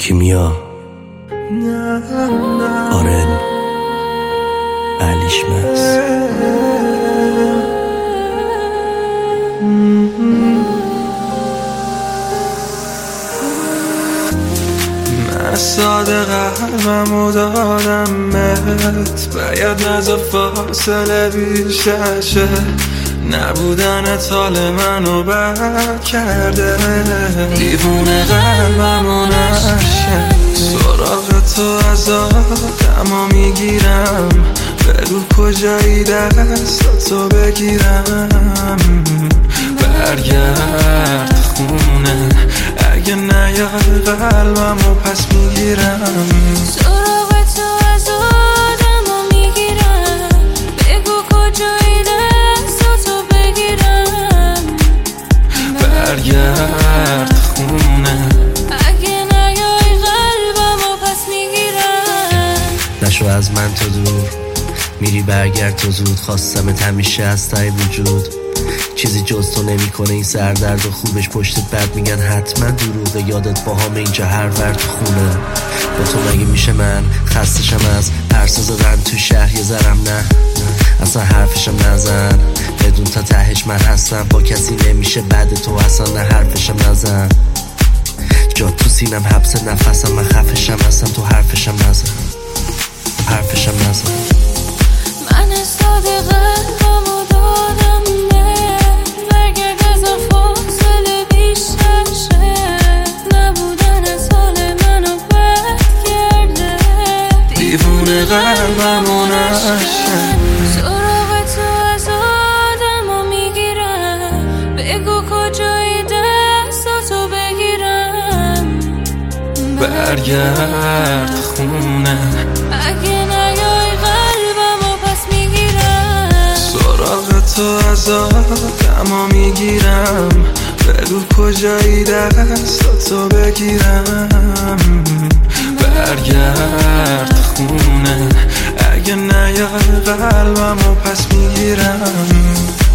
کیمیا آرن علیشمس من ساده قلبمو دادم بهت، باید نذار فاصله بیشتر شه. نبودنت حال منو بد کرده، دیوونه قلبمو نشه. سراغ تو از آدمو میگیرم، بگو کجایی دستاتو بگیرم. برگرد خونه، اگه نیای قلبمو پس میگیرم. سراغ تو از آدمو میگیرم، بگو کجایی دستاتو بگیرم. برگرد خونه، اگه نیای قلبمو پس میگیرم. نشو از من تو دور، میری برگرد تو زود. خواستمت همیشه از ته وجود، چیزی جز تو نمی کنه این سردرد و خوبش پشتت برد میگن حتما دروغه. یادت باهام اینجا هر ور تو خونه، با تو مگه میشه من خستشم از پرسا زدن تو شهر یه ذرم نه اصلا حرفشم نزن. بدون تا تهش من هستم، با کسی نمیشه بعد تو اصلا نه حرفشم نزن. جا تو سینم حبس نفسم، من خفشم هستم تو حرفشم نزن، حرفشم نزن. من ساده قلبمو دادم بهت، برگرد از فاصله بیشتر شه. نبودن حال منو بد کرده، دیوونه قلبمو نشه. سراغ تو از آدمو میگیرم، بگو کجایی دستاتو بگیرم. برگرد خونه، اگه نیای قلبمو پس میگیرم. سراغ تو از آدمو میگیرم، بگو کجایی دستاتو بگیرم. برگرد خونه، اگه نیای قلبمو پس میگیرم.